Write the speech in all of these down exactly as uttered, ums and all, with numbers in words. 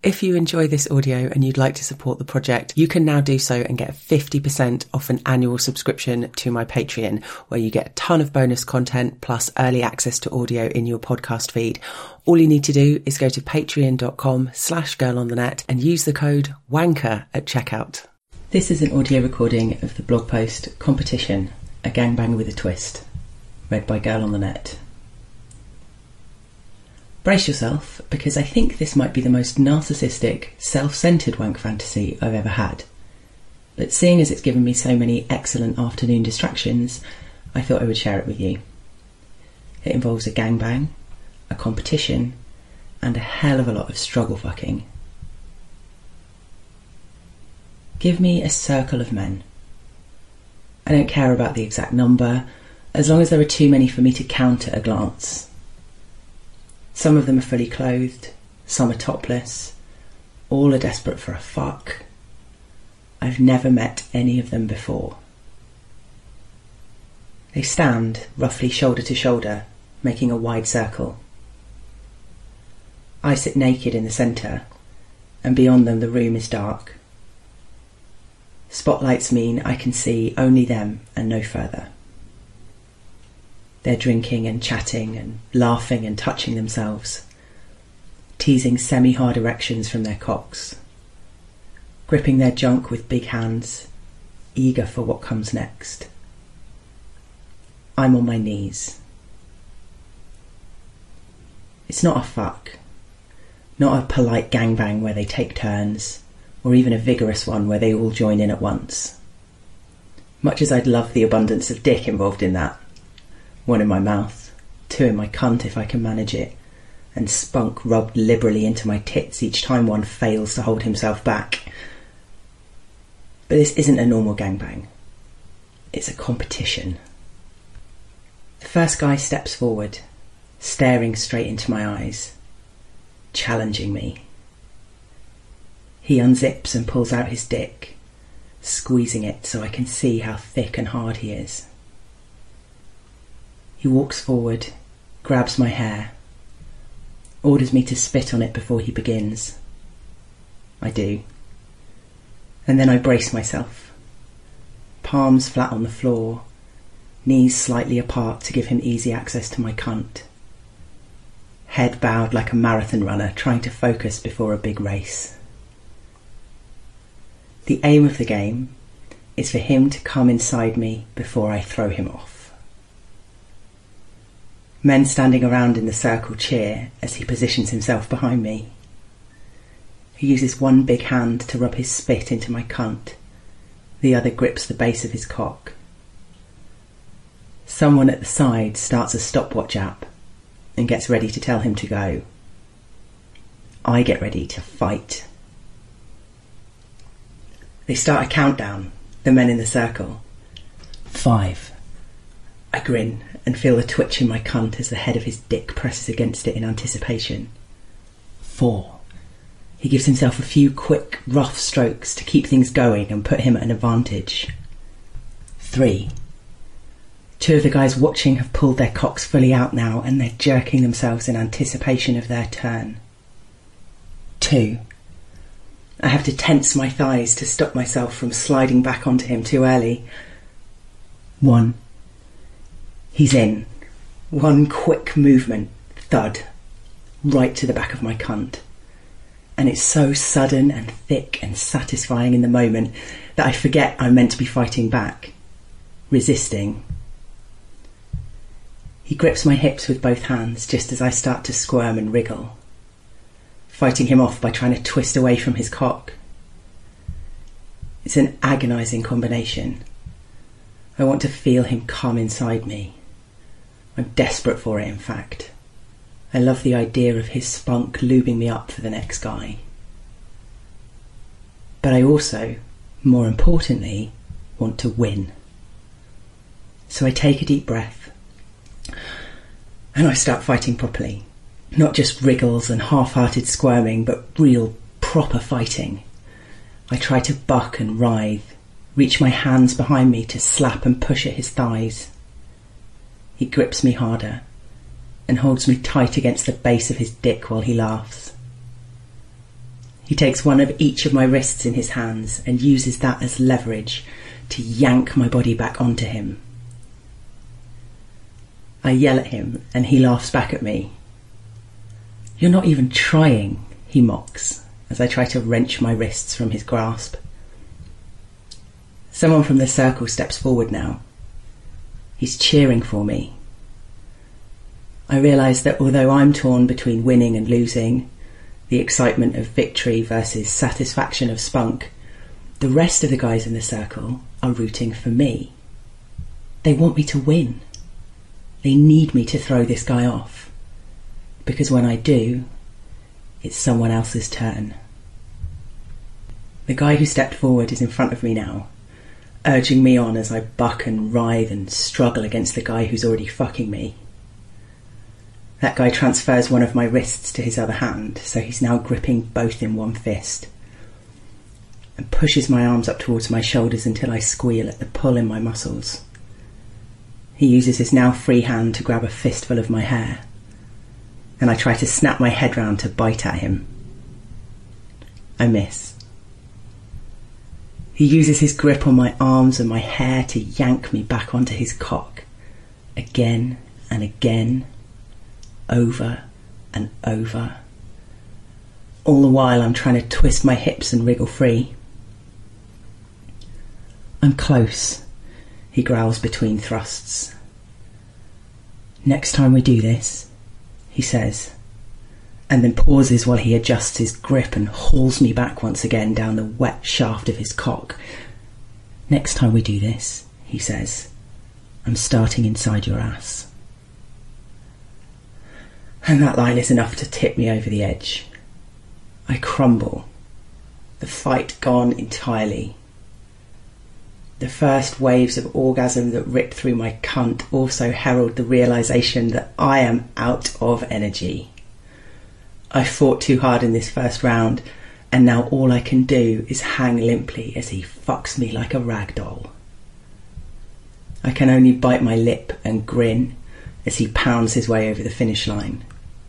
If you enjoy this audio and you'd like to support the project, you can now do so and get fifty percent off an annual subscription to my Patreon, where you get a ton of bonus content plus early access to audio in your podcast feed. All you need to do is go to patreon.com slash girl on the net and use the code WANKER at checkout. This is an audio recording of the blog post Competition, a gangbang with a twist, read by Girl on the Net. Brace yourself, because I think this might be the most narcissistic, self-centred wank fantasy I've ever had. But seeing as it's given me so many excellent afternoon distractions, I thought I would share it with you. It involves a gangbang, a competition, and a hell of a lot of struggle fucking. Give me a circle of men. I don't care about the exact number, as long as there are too many for me to count at a glance. Some of them are fully clothed, some are topless, all are desperate for a fuck. I've never met any of them before. They stand roughly shoulder to shoulder, making a wide circle. I sit naked in the centre, and beyond them the room is dark. Spotlights mean I can see only them and no further. They're drinking and chatting and laughing and touching themselves, teasing semi-hard erections from their cocks, gripping their junk with big hands, eager for what comes next. I'm on my knees. It's not a fuck, not a polite gangbang where they take turns, or even a vigorous one where they all join in at once. Much as I'd love the abundance of dick involved in that. One in my mouth, two in my cunt if I can manage it, and spunk rubbed liberally into my tits each time one fails to hold himself back. But this isn't a normal gangbang. It's a competition. The first guy steps forward, staring straight into my eyes, challenging me. He unzips and pulls out his dick, squeezing it so I can see how thick and hard he is. He walks forward, grabs my hair, orders me to spit on it before he begins. I do. And then I brace myself, palms flat on the floor, knees slightly apart to give him easy access to my cunt. Head bowed like a marathon runner trying to focus before a big race. The aim of the game is for him to come inside me before I throw him off. Men standing around in the circle cheer as he positions himself behind me. He uses one big hand to rub his spit into my cunt. The other grips the base of his cock. Someone at the side starts a stopwatch app and gets ready to tell him to go. I get ready to fight. They start a countdown, the men in the circle. Five. I grin and feel the twitch in my cunt as the head of his dick presses against it in anticipation. Four. He gives himself a few quick, rough strokes to keep things going and put him at an advantage. Three. Two of the guys watching have pulled their cocks fully out now and they're jerking themselves in anticipation of their turn. Two. I have to tense my thighs to stop myself from sliding back onto him too early. One. He's in. One quick movement, thud, right to the back of my cunt. And it's so sudden and thick and satisfying in the moment that I forget I'm meant to be fighting back, resisting. He grips my hips with both hands just as I start to squirm and wriggle, fighting him off by trying to twist away from his cock. It's an agonising combination. I want to feel him come inside me. I'm desperate for it, in fact. I love the idea of his spunk lubing me up for the next guy. But I also, more importantly, want to win. So I take a deep breath and I start fighting properly. Not just wriggles and half-hearted squirming, but real proper fighting. I try to buck and writhe, reach my hands behind me to slap and push at his thighs. He grips me harder and holds me tight against the base of his dick while he laughs. He takes one of each of my wrists in his hands and uses that as leverage to yank my body back onto him. I yell at him and he laughs back at me. "You're not even trying," he mocks as I try to wrench my wrists from his grasp. Someone from the circle steps forward now. He's cheering for me. I realise that although I'm torn between winning and losing, the excitement of victory versus satisfaction of spunk, the rest of the guys in the circle are rooting for me. They want me to win. They need me to throw this guy off. Because when I do, it's someone else's turn. The guy who stepped forward is in front of me now, urging me on as I buck and writhe and struggle against the guy who's already fucking me. That guy transfers one of my wrists to his other hand, so he's now gripping both in one fist, and pushes my arms up towards my shoulders until I squeal at the pull in my muscles. He uses his now free hand to grab a fistful of my hair, and I try to snap my head round to bite at him. I miss. He uses his grip on my arms and my hair to yank me back onto his cock, again and again, over and over. All the while I'm trying to twist my hips and wriggle free. "I'm close," he growls between thrusts. "Next time we do this," he says, and then pauses while he adjusts his grip and hauls me back once again down the wet shaft of his cock. "Next time we do this," he says, "I'm starting inside your ass." And that line is enough to tip me over the edge. I crumble. The fight gone entirely. The first waves of orgasm that rip through my cunt also herald the realisation that I am out of energy. I fought too hard in this first round, and now all I can do is hang limply as he fucks me like a rag doll. I can only bite my lip and grin as he pounds his way over the finish line.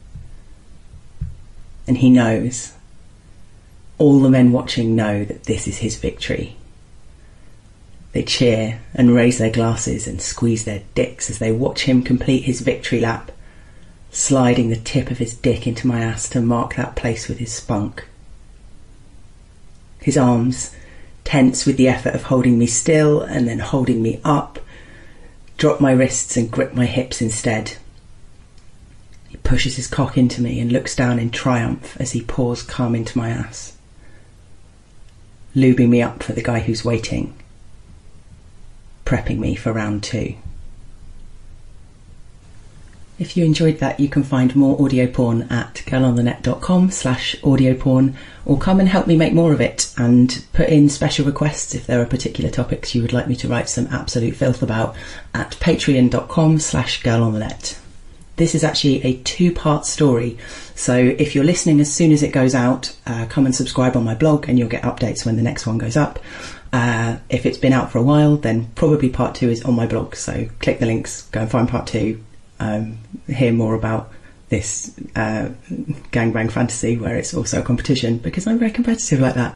And he knows. All the men watching know that this is his victory. They cheer and raise their glasses and squeeze their dicks as they watch him complete his victory lap, sliding the tip of his dick into my ass to mark that place with his spunk. His arms, tense with the effort of holding me still and then holding me up, drop my wrists and grip my hips instead. He pushes his cock into me and looks down in triumph as he pours cum into my ass, lubing me up for the guy who's waiting, prepping me for round two. If you enjoyed that, you can find more audio porn at girlonthenet.com slash audio porn, or come and help me make more of it and put in special requests if there are particular topics you would like me to write some absolute filth about at patreon.com slash girlonthenet. This is actually a two-part story, so if you're listening as soon as it goes out, uh, come and subscribe on my blog and you'll get updates when the next one goes up. Uh, if it's been out for a while, then probably part two is on my blog, so click the links, go and find part two. Um, hear more about this uh, gangbang fantasy where it's also a competition, because I'm very competitive like that.